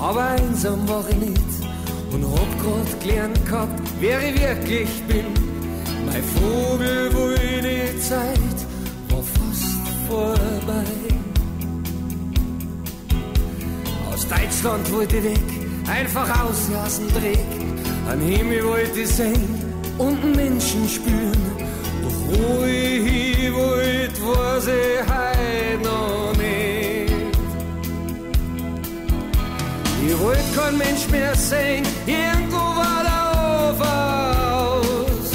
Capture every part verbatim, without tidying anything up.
aber einsam war ich nicht und hab grad gelernt gehabt, wer ich wirklich bin. Mein Vogel, wo ich die Zeit war fast vorbei. Aus Deutschland wollte ich weg, einfach aus aus dem Dreck. An Himmel wollte ich sehen und einen Menschen spüren. Doch wo ich hin wollte, weiß ich heute noch nicht. Ich wollte kein Mensch mehr sehen, irgendwo war der Ofen aus.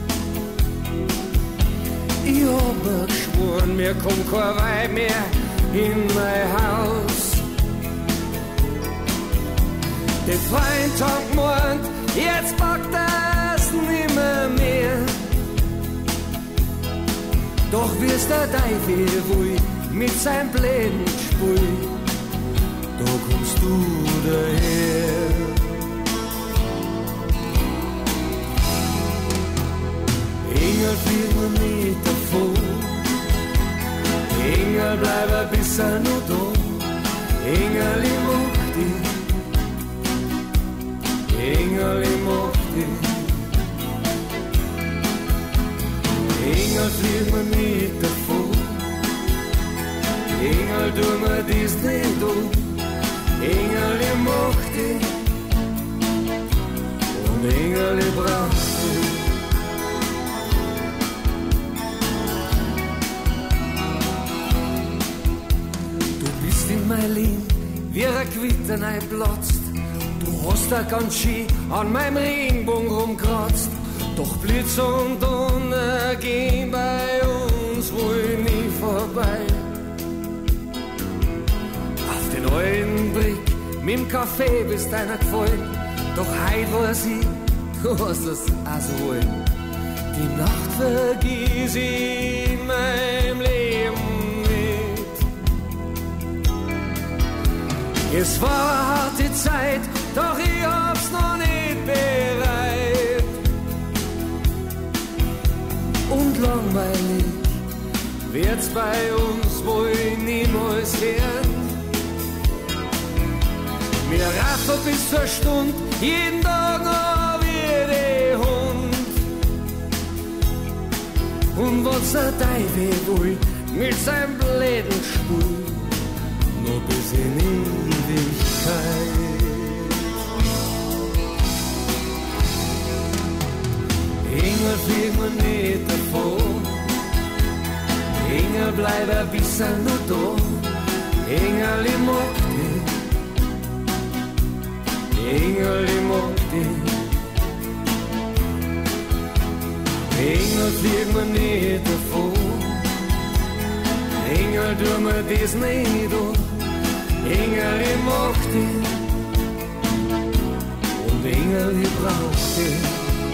Ich hab mir geschworen, mir kommt kein Weib mehr in mein Haus. Der Freund hat gemeint, jetzt packt das nimmer mehr. Doch wie's der Teufel will, mit seinem Bläden spul, da kommst du daher. Engel, flieg mir nicht davon, Engel, bleib ein bisschen noch da. Engel, ich mag dich, Engel, ich mag dich. Engel, flieg mir nicht davon. Engel, tu mir dies nicht um. Engel, ich mag dich. Und Engel, ich brauch dich. Du bist in mein Leben wie ein Gewitter einplatzt. Du hast da ganz schön an meinem Regenbogen rumkratzt. Doch Blitz und Donner gehen bei uns wohl nie vorbei. Auf den alten Brick mit dem Kaffee bist einer gefallen. Doch heut weiß ich, du hast es auch so wollen. Die Nacht vergiss ich in meinem Leben nicht. Es war eine harte Zeit, doch ich hab's noch nicht bereit. Und langweilig wird's bei uns wohl niemals werden. Wir raffen bis zur Stunde, jeden Tag noch wie der Hund. Und was der Teufel will, mit seinem Bläden spul, nur bis in Ewigkeit. Engel, flieg mir nicht davon. Engel, bleib ein bisschen noch da. Engel, ich mag dich. Engel, ich mag dich. Engel, flieg mir nicht davon. Engel, tu mir das nicht an. Engel, ich mag dich. Und Engel, ich brauch dich.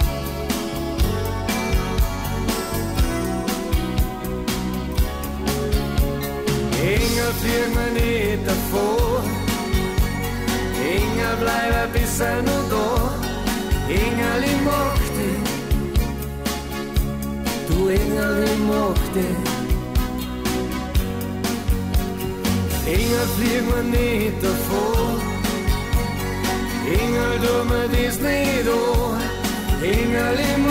Engel, flieg mir nicht davor. Engel, bleib ein bisschen noch da. Engel, ich mag dich. Du Engel, ich mag dich. Engel, flieg mir nicht davor. Engel, tu mir das nicht an. Engel, ich mag dich.